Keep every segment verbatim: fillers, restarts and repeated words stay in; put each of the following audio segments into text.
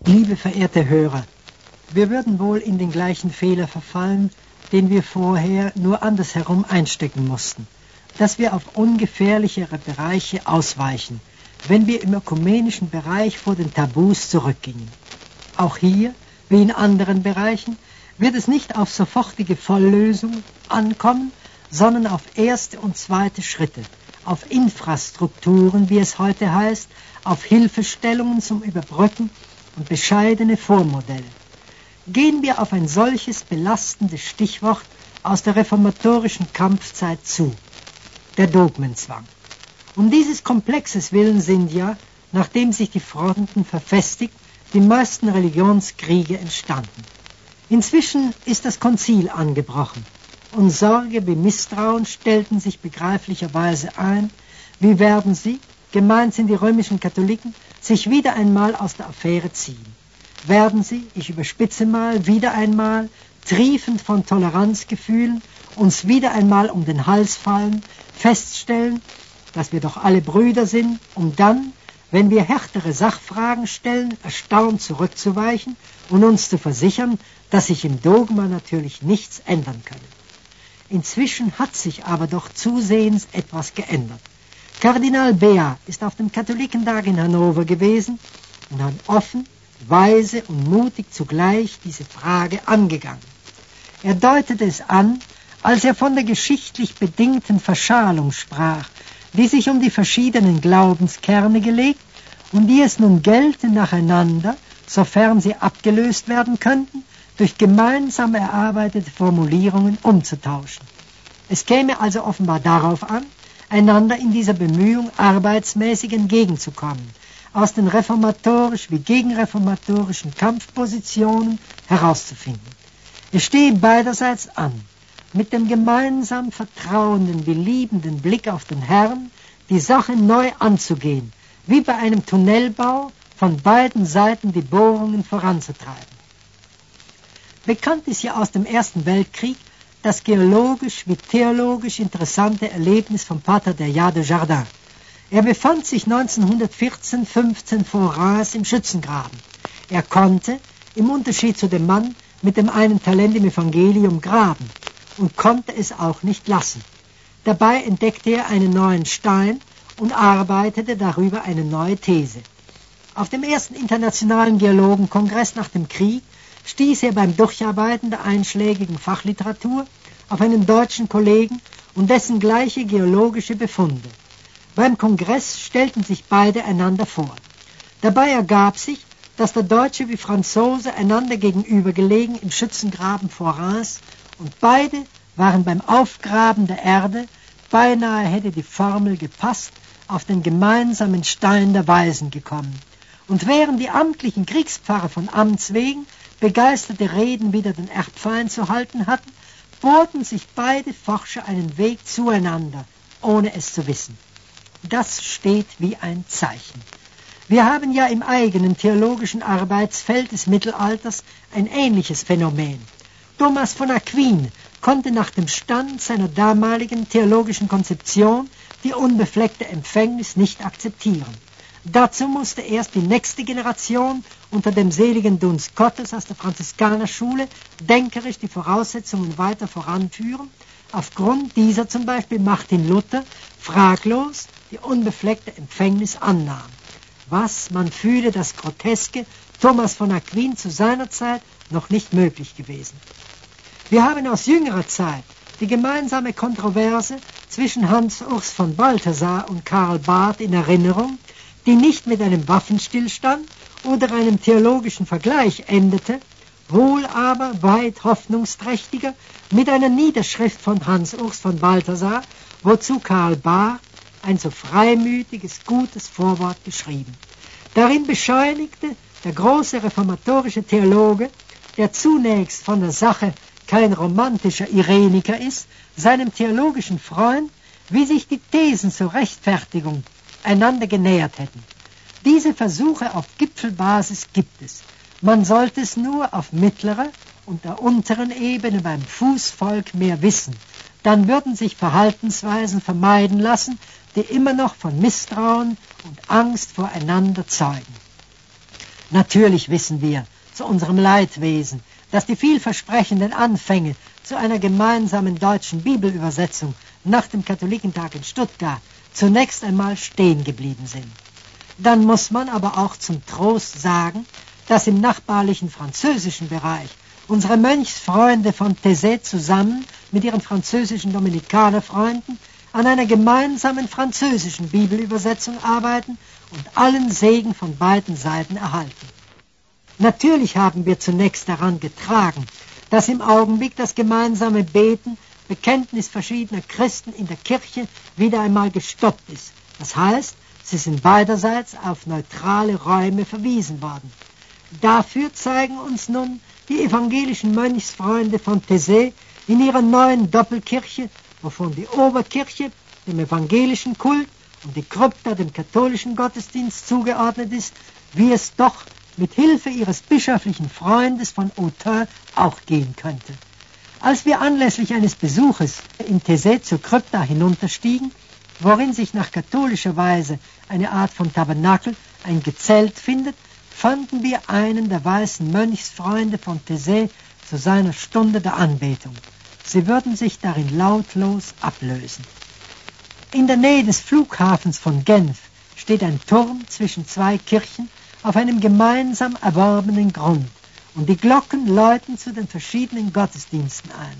Liebe verehrte Hörer, wir würden wohl in den gleichen Fehler verfallen, den wir vorher nur andersherum einstecken mussten, dass wir auf ungefährlichere Bereiche ausweichen, wenn wir im ökumenischen Bereich vor den Tabus zurückgingen. Auch hier, wie in anderen Bereichen, wird es nicht auf sofortige Volllösung ankommen, sondern auf erste und zweite Schritte, auf Infrastrukturen, wie es heute heißt, auf Hilfestellungen zum Überbrücken und bescheidene Vormodelle. Gehen wir auf ein solches belastendes Stichwort aus der reformatorischen Kampfzeit zu, der Dogmenzwang. Um dieses Komplexes willen sind ja, nachdem sich die Fronten verfestigt, die meisten Religionskriege entstanden. Inzwischen ist das Konzil angebrochen und Sorge wie Misstrauen stellten sich begreiflicherweise ein. Wie werden sie, gemeint sind die römischen Katholiken, sich wieder einmal aus der Affäre ziehen? Werden sie, ich überspitze mal, wieder einmal, triefend von Toleranzgefühlen, uns wieder einmal um den Hals fallen, feststellen, dass wir doch alle Brüder sind, um dann, wenn wir härtere Sachfragen stellen, erstaunt zurückzuweichen und uns zu versichern, dass sich im Dogma natürlich nichts ändern könne. Inzwischen hat sich aber doch zusehends etwas geändert. Kardinal Bea ist auf dem Katholikentag in Hannover gewesen und hat offen, weise und mutig zugleich diese Frage angegangen. Er deutete es an, als er von der geschichtlich bedingten Verschalung sprach, die sich um die verschiedenen Glaubenskerne gelegt und die es nun gelte, nacheinander, sofern sie abgelöst werden könnten, durch gemeinsam erarbeitete Formulierungen umzutauschen. Es käme also offenbar darauf an, einander in dieser Bemühung arbeitsmäßig entgegenzukommen, aus den reformatorisch wie gegenreformatorischen Kampfpositionen herauszufinden. Es stehe beiderseits an, mit dem gemeinsam vertrauenden, beliebenden Blick auf den Herrn die Sache neu anzugehen, wie bei einem Tunnelbau von beiden Seiten die Bohrungen voranzutreiben. Bekannt ist ja aus dem Ersten Weltkrieg das geologisch wie theologisch interessante Erlebnis von Pater Dayat de Jardin. Er befand sich neunzehnhundertvierzehn fünfzehn vor Reims im Schützengraben. Er konnte, im Unterschied zu dem Mann mit dem einen Talent im Evangelium, graben und konnte es auch nicht lassen. Dabei entdeckte er einen neuen Stein und arbeitete darüber eine neue These. Auf dem ersten internationalen Geologenkongress nach dem Krieg stieß er beim Durcharbeiten der einschlägigen Fachliteratur auf einen deutschen Kollegen und dessen gleiche geologische Befunde. Beim Kongress stellten sich beide einander vor. Dabei ergab sich, dass der Deutsche wie Franzose einander gegenübergelegen im Schützengraben vor Reims und beide waren beim Aufgraben der Erde, beinahe hätte die Formel gepasst, auf den gemeinsamen Stein der Weisen gekommen. Und während die amtlichen Kriegspfarrer von Amts wegen begeisterte Reden wider den Erbfeind zu halten hatten, bohrten sich beide Forscher einen Weg zueinander, ohne es zu wissen. Das steht wie ein Zeichen. Wir haben ja im eigenen theologischen Arbeitsfeld des Mittelalters ein ähnliches Phänomen. Thomas von Aquin konnte nach dem Stand seiner damaligen theologischen Konzeption die unbefleckte Empfängnis nicht akzeptieren. Dazu musste erst die nächste Generation unter dem seligen Dunst Gottes aus der Franziskanerschule denkerisch die Voraussetzungen weiter voranführen. Aufgrund dieser zum Beispiel Martin Luther fraglos die unbefleckte Empfängnis annahm. Was, man fühle das Groteske, Thomas von Aquin zu seiner Zeit noch nicht möglich gewesen. Wir haben aus jüngerer Zeit die gemeinsame Kontroverse zwischen Hans Urs von Balthasar und Karl Barth in Erinnerung, die nicht mit einem Waffenstillstand oder einem theologischen Vergleich endete, wohl aber weit hoffnungsträchtiger mit einer Niederschrift von Hans Urs von Balthasar, wozu Karl Barth ein so freimütiges, gutes Vorwort geschrieben. Darin bescheinigte der große reformatorische Theologe, der zunächst von der Sache kein romantischer Ireniker ist, seinem theologischen Freund, wie sich die Thesen zur Rechtfertigung einander genähert hätten. Diese Versuche auf Gipfelbasis gibt es. Man sollte es nur auf mittlerer und der unteren Ebene beim Fußvolk mehr wissen. Dann würden sich Verhaltensweisen vermeiden lassen, die immer noch von Misstrauen und Angst voreinander zeugen. Natürlich wissen wir, zu unserem Leidwesen, dass die vielversprechenden Anfänge zu einer gemeinsamen deutschen Bibelübersetzung nach dem Katholikentag in Stuttgart zunächst einmal stehen geblieben sind. Dann muss man aber auch zum Trost sagen, dass im nachbarlichen französischen Bereich unsere Mönchsfreunde von Taizé zusammen mit ihren französischen Dominikanerfreunden an einer gemeinsamen französischen Bibelübersetzung arbeiten und allen Segen von beiden Seiten erhalten. Natürlich haben wir zunächst daran getragen, dass im Augenblick das gemeinsame Beten, Bekenntnis verschiedener Christen in der Kirche wieder einmal gestoppt ist. Das heißt, sie sind beiderseits auf neutrale Räume verwiesen worden. Dafür zeigen uns nun die evangelischen Mönchsfreunde von Taizé in ihrer neuen Doppelkirche, wovon die Oberkirche dem evangelischen Kult und die Krypta dem katholischen Gottesdienst zugeordnet ist, wie es doch mit Hilfe ihres bischöflichen Freundes von Autun auch gehen könnte. Als wir anlässlich eines Besuches in Taizé zur Krypta hinunterstiegen, worin sich nach katholischer Weise eine Art von Tabernakel, ein Gezelt findet, fanden wir einen der weißen Mönchsfreunde von Taizé zu seiner Stunde der Anbetung. Sie würden sich darin lautlos ablösen. In der Nähe des Flughafens von Genf steht ein Turm zwischen zwei Kirchen auf einem gemeinsam erworbenen Grund, und die Glocken läuten zu den verschiedenen Gottesdiensten ein.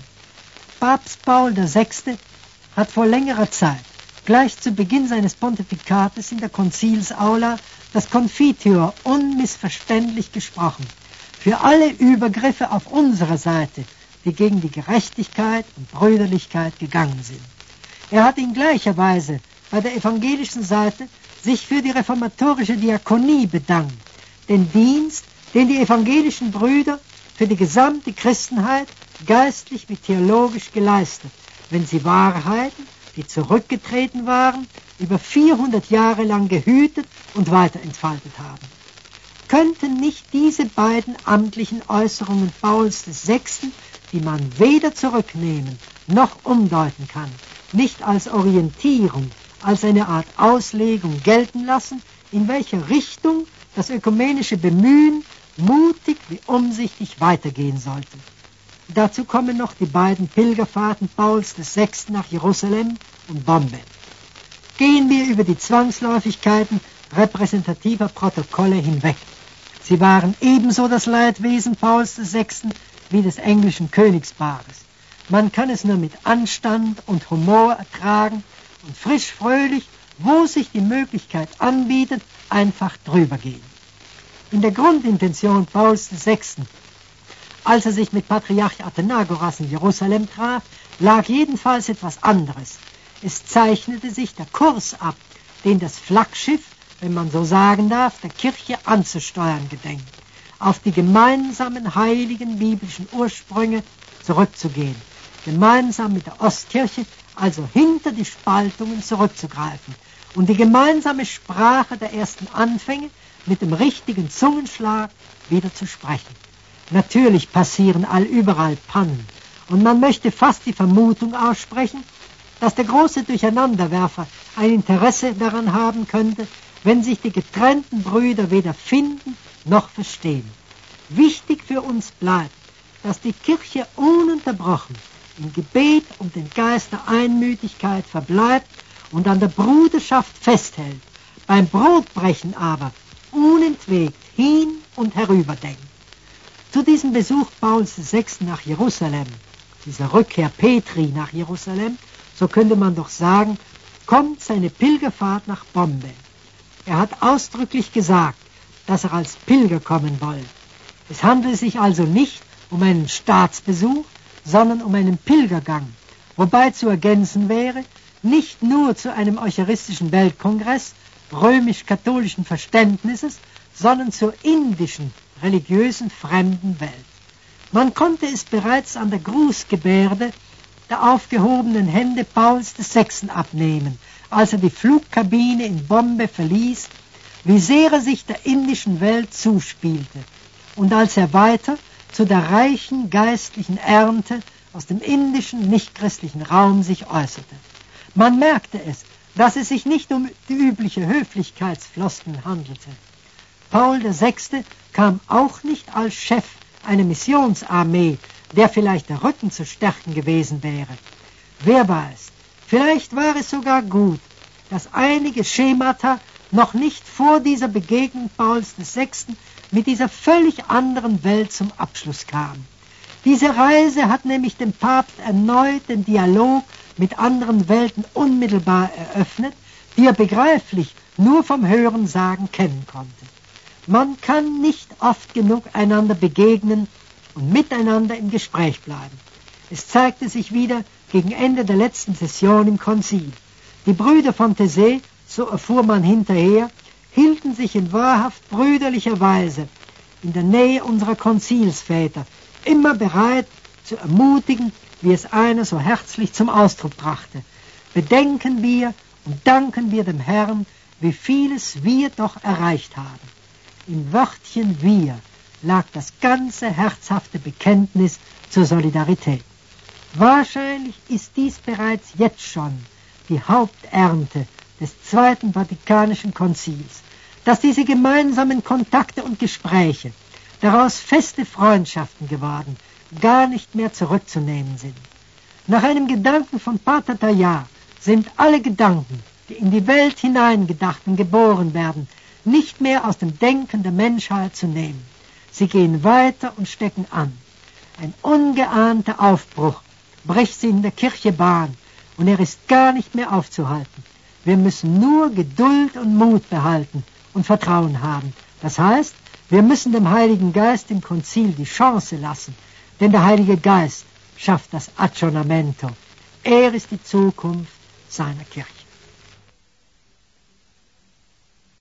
Papst Paul der Sechste hat vor längerer Zeit, gleich zu Beginn seines Pontifikates in der Konzilsaula, das Confiteor unmissverständlich gesprochen, für alle Übergriffe auf unserer Seite, die gegen die Gerechtigkeit und Brüderlichkeit gegangen sind. Er hat in gleicher Weise bei der evangelischen Seite sich für die reformatorische Diakonie bedankt, den Dienst, den die evangelischen Brüder für die gesamte Christenheit geistlich wie theologisch geleistet, wenn sie Wahrheiten, die zurückgetreten waren, über vierhundert Jahre lang gehütet und weiterentfaltet haben. Könnten nicht diese beiden amtlichen Äußerungen Pauls des Sechsten, die man weder zurücknehmen noch umdeuten kann, nicht als Orientierung, als eine Art Auslegung gelten lassen, in welcher Richtung das ökumenische Bemühen mutig wie umsichtig weitergehen sollte. Dazu kommen noch die beiden Pilgerfahrten Pauls des Sechsten nach Jerusalem und Bombay. Gehen wir über die Zwangsläufigkeiten repräsentativer Protokolle hinweg. Sie waren ebenso das Leidwesen Pauls des Sechsten wie des englischen Königspaares. Man kann es nur mit Anstand und Humor ertragen und frisch fröhlich, wo sich die Möglichkeit anbietet, einfach drüber gehen. In der Grundintention Pauls des Sechsten, als er sich mit Patriarch Athenagoras in Jerusalem traf, lag jedenfalls etwas anderes. Es zeichnete sich der Kurs ab, den das Flaggschiff, wenn man so sagen darf, der Kirche anzusteuern gedenkt, auf die gemeinsamen heiligen biblischen Ursprünge zurückzugehen, gemeinsam mit der Ostkirche, also hinter die Spaltungen zurückzugreifen und die gemeinsame Sprache der ersten Anfänge mit dem richtigen Zungenschlag wieder zu sprechen. Natürlich passieren allüberall Pannen, und man möchte fast die Vermutung aussprechen, dass der große Durcheinanderwerfer ein Interesse daran haben könnte, wenn sich die getrennten Brüder weder finden noch verstehen. Wichtig für uns bleibt, dass die Kirche ununterbrochen im Gebet um den Geist der Einmütigkeit verbleibt und an der Bruderschaft festhält, beim Brotbrechen aber unentwegt hin und herüber denkt. Zu diesem Besuch Pauls des Sechsten nach Jerusalem, dieser Rückkehr Petri nach Jerusalem, so könnte man doch sagen, kommt seine Pilgerfahrt nach Bombay. Er hat ausdrücklich gesagt, dass er als Pilger kommen wolle. Es handelt sich also nicht um einen Staatsbesuch, sondern um einen Pilgergang, wobei zu ergänzen wäre, nicht nur zu einem eucharistischen Weltkongress römisch-katholischen Verständnisses, sondern zur indischen, religiösen fremden Welt. Man konnte es bereits an der Grußgebärde der aufgehobenen Hände Pauls des Sechsten abnehmen, als er die Flugkabine in Bombay verließ, wie sehr er sich der indischen Welt zuspielte, und als er weiter zu der reichen geistlichen Ernte aus dem indischen, nichtchristlichen Raum sich äußerte. Man merkte es, dass es sich nicht um die übliche Höflichkeitsfloskeln handelte. Paul der Sechste kam auch nicht als Chef einer Missionsarmee, der vielleicht der Rücken zu stärken gewesen wäre. Wer weiß, vielleicht war es sogar gut, dass einige Schemata noch nicht vor dieser Begegnung Pauls des Sechsten mit dieser völlig anderen Welt zum Abschluss kamen. Diese Reise hat nämlich dem Papst erneut den Dialog mit anderen Welten unmittelbar eröffnet, die er begreiflich nur vom Hörensagen kennen konnte. Man kann nicht oft genug einander begegnen und miteinander im Gespräch bleiben. Es zeigte sich wieder gegen Ende der letzten Session im Konzil. Die Brüder von Taizé, so erfuhr man hinterher, hielten sich in wahrhaft brüderlicher Weise in der Nähe unserer Konzilsväter, immer bereit zu ermutigen, wie es einer so herzlich zum Ausdruck brachte. Bedenken wir und danken wir dem Herrn, wie vieles wir doch erreicht haben. Im Wörtchen wir lag das ganze herzhafte Bekenntnis zur Solidarität. Wahrscheinlich ist dies bereits jetzt schon die Haupternte des Zweiten Vatikanischen Konzils, dass diese gemeinsamen Kontakte und Gespräche, daraus feste Freundschaften geworden, gar nicht mehr zurückzunehmen sind. Nach einem Gedanken von Pater Teilhard sind alle Gedanken, die in die Welt hineingedacht und geboren werden, nicht mehr aus dem Denken der Menschheit zu nehmen. Sie gehen weiter und stecken an. Ein ungeahnter Aufbruch bricht sie in der Kirche Bahn und er ist gar nicht mehr aufzuhalten. Wir müssen nur Geduld und Mut behalten und Vertrauen haben. Das heißt, wir müssen dem Heiligen Geist im Konzil die Chance lassen, denn der Heilige Geist schafft das Aggiornamento. Er ist die Zukunft seiner Kirche.